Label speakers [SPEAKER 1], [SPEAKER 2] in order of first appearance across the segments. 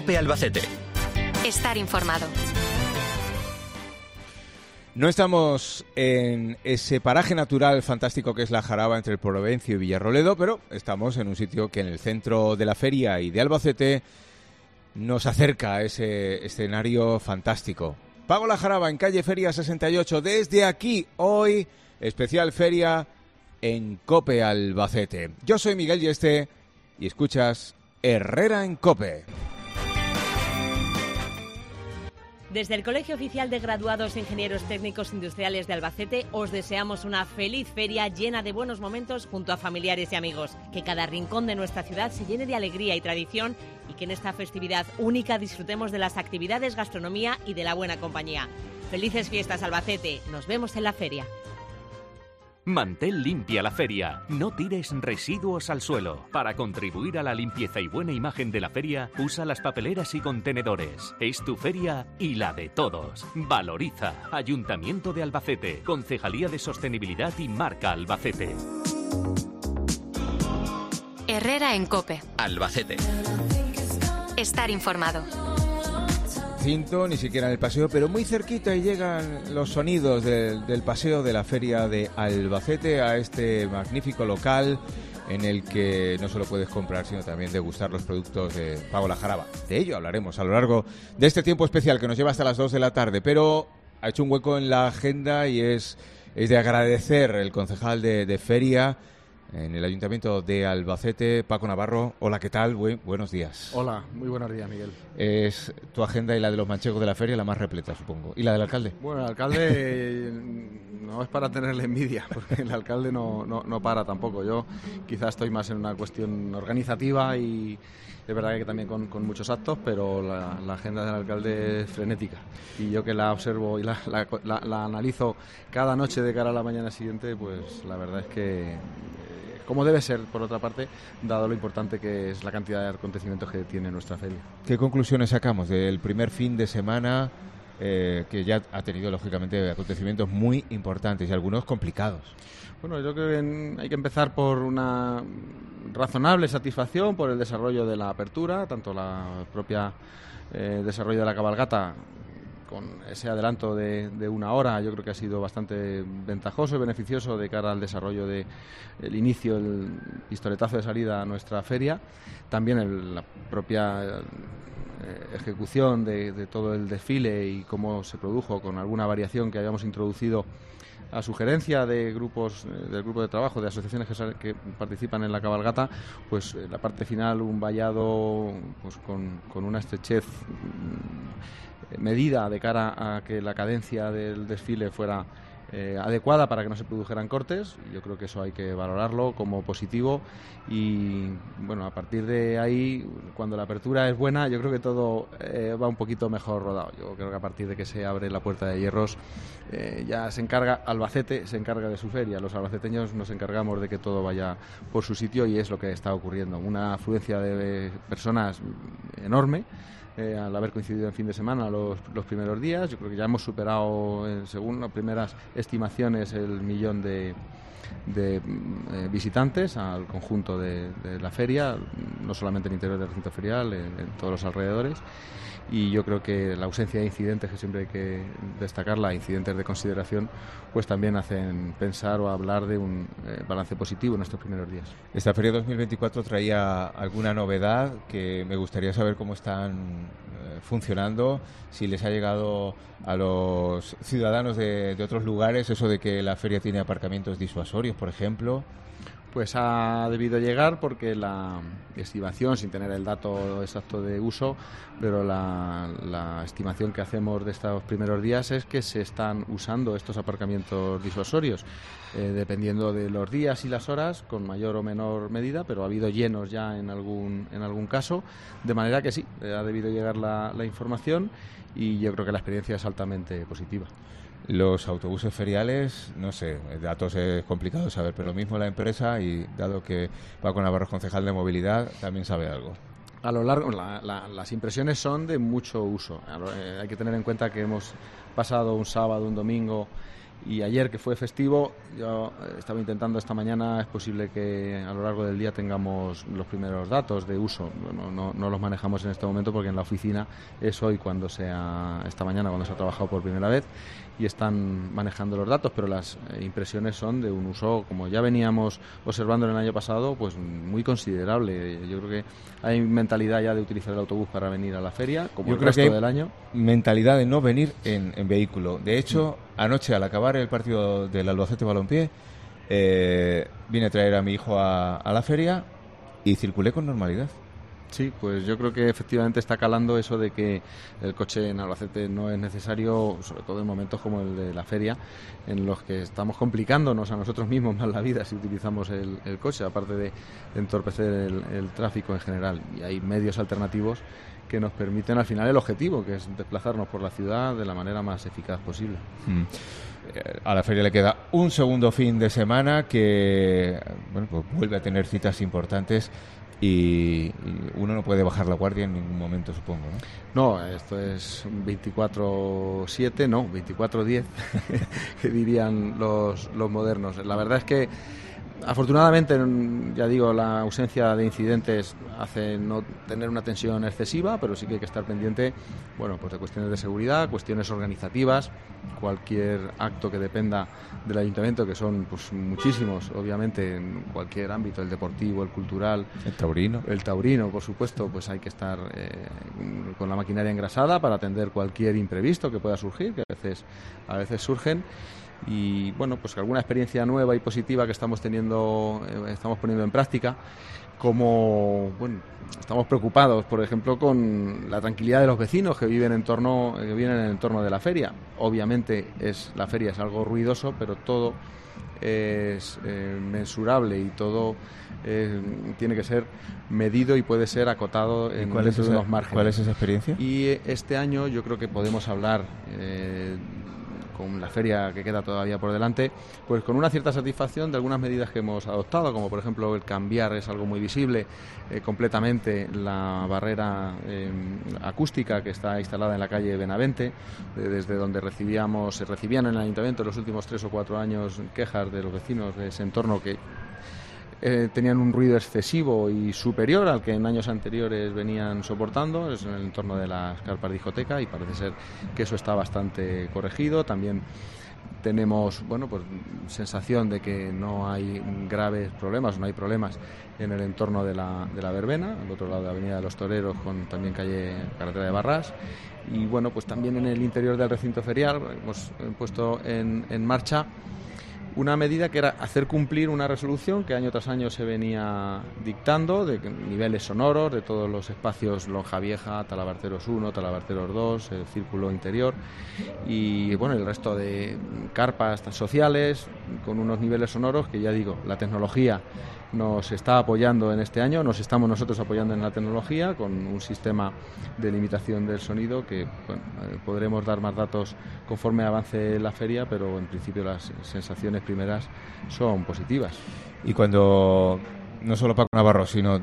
[SPEAKER 1] COPE Albacete.
[SPEAKER 2] Estar informado.
[SPEAKER 3] No estamos en ese paraje natural fantástico que es la Jaraba entre el Provencio y Villarroledo, pero estamos en un sitio que en el centro de la feria y de Albacete nos acerca a ese escenario fantástico. Pago la Jaraba en calle Feria 68. Desde aquí, hoy, especial feria en COPE Albacete. Yo soy Miguel Yeste y escuchas Herrera en COPE.
[SPEAKER 4] Desde el Colegio Oficial de Graduados Ingenieros Técnicos Industriales de Albacete os deseamos una feliz feria llena de buenos momentos junto a familiares y amigos. Que cada rincón de nuestra ciudad se llene de alegría y tradición y que en esta festividad única disfrutemos de las actividades, gastronomía y de la buena compañía. Felices fiestas, Albacete. Nos vemos en la feria.
[SPEAKER 1] Mantén limpia la feria. No tires residuos al suelo. Para contribuir a la limpieza y buena imagen de la feria, usa las papeleras y contenedores. Es tu feria y la de todos. Valoriza. Ayuntamiento de Albacete. Concejalía de Sostenibilidad y Marca Albacete.
[SPEAKER 2] Herrera en COPE.
[SPEAKER 1] Albacete.
[SPEAKER 2] Estar informado.
[SPEAKER 3] Ni siquiera en el paseo, pero muy cerquita y llegan los sonidos del paseo de la feria de Albacete a este magnífico local en el que no solo puedes comprar, sino también degustar los productos de Pago la Jaraba. De ello hablaremos a lo largo de este tiempo especial que nos lleva hasta las 2 de la tarde, pero ha hecho un hueco en la agenda y es de agradecer el concejal de feria en el Ayuntamiento de Albacete, Paco Navarro. Hola, ¿qué tal? Buenos días.
[SPEAKER 5] Hola, muy buenos días, Miguel.
[SPEAKER 3] Es tu agenda y la de los manchegos de la feria la más repleta, supongo. ¿Y la del alcalde?
[SPEAKER 5] Bueno, el alcalde no es para tenerle envidia, porque el alcalde no para tampoco. Yo quizás estoy más en una cuestión organizativa y es verdad que también con muchos actos, pero la agenda del alcalde es frenética. Y yo que la observo y la analizo cada noche de cara a la mañana siguiente, pues la verdad es que como debe ser, por otra parte, dado lo importante que es la cantidad de acontecimientos que tiene nuestra feria. ¿Qué conclusiones sacamos del primer fin de semana que ya ha tenido, lógicamente, acontecimientos muy importantes y algunos complicados? Bueno, yo creo que hay que empezar por una razonable satisfacción por el desarrollo de la apertura, tanto la propia desarrollo de la cabalgata, con ese adelanto de una hora, yo creo que ha sido bastante ventajoso y beneficioso de cara al desarrollo del inicio, el pistoletazo de salida a nuestra feria. También la propia ejecución de todo el desfile y cómo se produjo, con alguna variación que habíamos introducido a sugerencia de grupos del grupo de trabajo, de asociaciones que participan en la cabalgata, pues la parte final, un vallado pues con una estrechez medida de cara a que la cadencia del desfile fuera adecuada para que no se produjeran cortes. Yo creo que eso hay que valorarlo como positivo y bueno, a partir de ahí, cuando la apertura es buena, yo creo que todo va un poquito mejor rodado. Yo creo que a partir de que se abre la Puerta de Hierros ya se encarga, Albacete se encarga de su feria, los albaceteños nos encargamos de que todo vaya por su sitio y es lo que está ocurriendo. Una afluencia de personas enorme. Al haber coincidido en fin de semana los primeros días, yo creo que ya hemos superado, según las primeras estimaciones, el 1.000.000 de visitantes al conjunto de la feria, no solamente en el interior del recinto ferial, en todos los alrededores. Y yo creo que la ausencia de incidentes, que siempre hay que destacarla, incidentes de consideración, pues también hacen pensar o hablar de un balance positivo en estos primeros días. Esta feria 2024 traía alguna novedad que me gustaría saber cómo están funcionando, si les ha llegado a los ciudadanos de otros lugares eso de que la feria tiene aparcamientos disuasorios, por ejemplo. Pues ha debido llegar porque la estimación, sin tener el dato exacto de uso, pero la estimación que hacemos de estos primeros días es que se están usando estos aparcamientos disuasorios, dependiendo de los días y las horas, con mayor o menor medida, pero ha habido llenos ya en algún caso, de manera que sí, ha debido llegar la información y yo creo que la experiencia es altamente positiva. Los autobuses feriales, no sé, datos es complicado saber, pero lo mismo la empresa, y dado que Paco Navarro es concejal de movilidad, también sabe algo. A lo largo, las impresiones son de mucho uso. Hay que tener en cuenta que hemos pasado un sábado, un domingo Y ayer, que fue festivo, yo estaba intentando esta mañana, es posible que a lo largo del día tengamos los primeros datos de uso. No los manejamos en este momento porque en la oficina es hoy esta mañana cuando se ha trabajado por primera vez y están manejando los datos, pero las impresiones son de un uso, como ya veníamos observando en el año pasado, pues muy considerable. Yo creo que hay mentalidad ya de utilizar el autobús para venir a la feria, como yo el resto del año.
[SPEAKER 3] Mentalidad de no venir en vehículo. De hecho, anoche al acabar el partido del Albacete Balompié, vine a traer a mi hijo a la feria y circulé con normalidad.
[SPEAKER 5] Sí, pues yo creo que efectivamente está calando eso de que el coche en Albacete no es necesario, sobre todo en momentos como el de la feria, en los que estamos complicándonos a nosotros mismos más la vida si utilizamos el coche, aparte de entorpecer el tráfico en general. Y hay medios alternativos que nos permiten al final el objetivo, que es desplazarnos por la ciudad de la manera más eficaz posible.
[SPEAKER 3] A la feria le queda un segundo fin de semana que pues vuelve a tener citas importantes y uno no puede bajar la guardia en ningún momento, supongo, ¿no?
[SPEAKER 5] No, esto es 24/7, no, 24/10, que dirían los modernos. La verdad es que afortunadamente, ya digo, la ausencia de incidentes hace no tener una tensión excesiva, pero sí que hay que estar pendiente, bueno, pues de cuestiones de seguridad, cuestiones organizativas, cualquier acto que dependa del ayuntamiento, que son pues muchísimos, obviamente, en cualquier ámbito, el deportivo, el cultural, el taurino, por supuesto, pues hay que estar con la maquinaria engrasada para atender cualquier imprevisto que pueda surgir, que a veces surgen. Y bueno, pues alguna experiencia nueva y positiva que estamos poniendo en práctica, como bueno, estamos preocupados, por ejemplo, con la tranquilidad de los vecinos que viven en el entorno de la feria. Obviamente la feria es algo ruidoso, pero todo es mensurable y todo tiene que ser medido y puede ser acotado dentro de unos márgenes.
[SPEAKER 3] ¿Cuál es esa experiencia?
[SPEAKER 5] Y este año yo creo que podemos hablar con la feria que queda todavía por delante, pues con una cierta satisfacción de algunas medidas que hemos adoptado, como por ejemplo el cambiar, es algo muy visible, completamente la barrera acústica que está instalada en la calle Benavente, desde donde se recibían en el ayuntamiento en los últimos 3 o 4 años quejas de los vecinos de ese entorno que tenían un ruido excesivo y superior al que en años anteriores venían soportando, es en el entorno de las carpas discoteca, y parece ser que eso está bastante corregido. También tenemos pues sensación de que no hay graves problemas, no hay problemas en el entorno de la verbena, al otro lado de la Avenida de los Toreros, con también carretera de Barras. Y bueno, pues también en el interior del recinto ferial hemos puesto en marcha una medida que era hacer cumplir una resolución que año tras año se venía dictando de niveles sonoros de todos los espacios Lonja Vieja, Talabarteros 1, Talabarteros 2, el círculo interior y bueno, el resto de carpas sociales con unos niveles sonoros que, ya digo, la tecnología nos está apoyando en este año, nos estamos nosotros apoyando en la tecnología con un sistema de limitación del sonido que podremos dar más datos conforme avance la feria, pero en principio las sensaciones primeras son positivas.
[SPEAKER 3] Y cuando no solo Paco Navarro, sino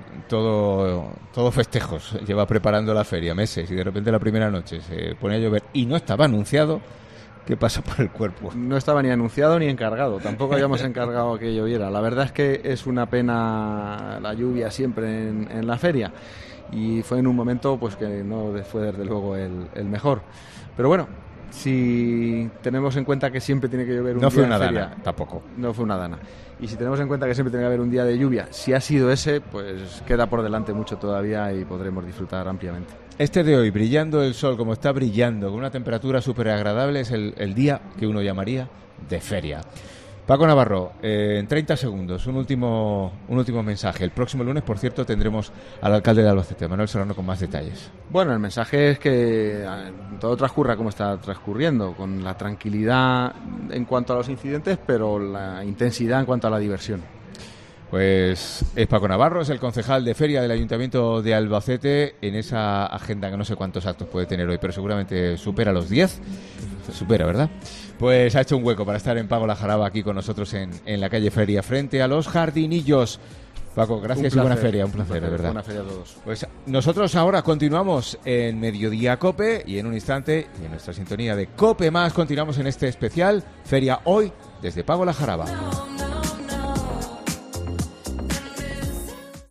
[SPEAKER 3] todo festejos, lleva preparando la feria meses y de repente la primera noche se pone a llover y no estaba anunciado, ¿qué pasa por el cuerpo?
[SPEAKER 5] No estaba ni anunciado ni encargado, tampoco habíamos encargado que lloviera. La verdad es que es una pena la lluvia siempre en la feria y fue en un momento pues que no fue desde luego el mejor. Pero bueno, si tenemos en cuenta que siempre tiene que llover un día
[SPEAKER 3] no fue una
[SPEAKER 5] feria,
[SPEAKER 3] dana, tampoco.
[SPEAKER 5] No fue una dana. Y si tenemos en cuenta que siempre tiene que haber un día de lluvia, si ha sido ese, pues queda por delante mucho todavía y podremos disfrutar ampliamente.
[SPEAKER 3] Este de hoy, brillando el sol como está brillando, con una temperatura súper agradable, es el día que uno llamaría de feria. Paco Navarro, en 30 segundos, un último mensaje. El próximo lunes, por cierto, tendremos al alcalde de Albacete, Manuel Serrano, con más detalles.
[SPEAKER 5] Bueno, el mensaje es que todo transcurra como está transcurriendo, con la tranquilidad en cuanto a los incidentes, pero la intensidad en cuanto a la diversión.
[SPEAKER 3] Pues es Paco Navarro, es el concejal de feria del Ayuntamiento de Albacete, en esa agenda que no sé cuántos actos puede tener hoy, pero seguramente supera los 10. Supera, ¿verdad? Pues ha hecho un hueco para estar en Pago la Jaraba aquí con nosotros en la calle Feria, frente a los jardinillos. Paco, gracias y buena feria, un placer, de verdad.
[SPEAKER 5] Buena feria a todos.
[SPEAKER 3] Pues nosotros ahora continuamos en Mediodía Cope y en un instante, y en nuestra sintonía de Cope Más, continuamos en este especial Feria Hoy desde Pago la Jaraba.